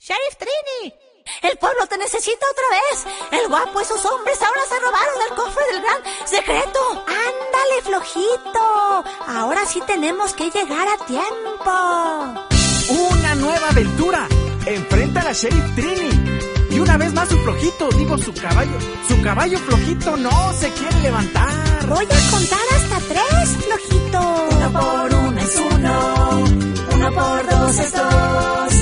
Sheriff Trini, el pueblo te necesita otra vez. El guapo y sus hombres ahora se robaron el cofre del gran secreto. Ándale, flojito. Ahora sí tenemos que llegar a tiempo. Una nueva aventura. Enfrenta a la Sheriff Trini. Y una vez más su flojito, su caballo flojito no se quiere levantar. Voy a contar hasta 3, flojito. 1 por 1 es 1, 1 por 2 es 2.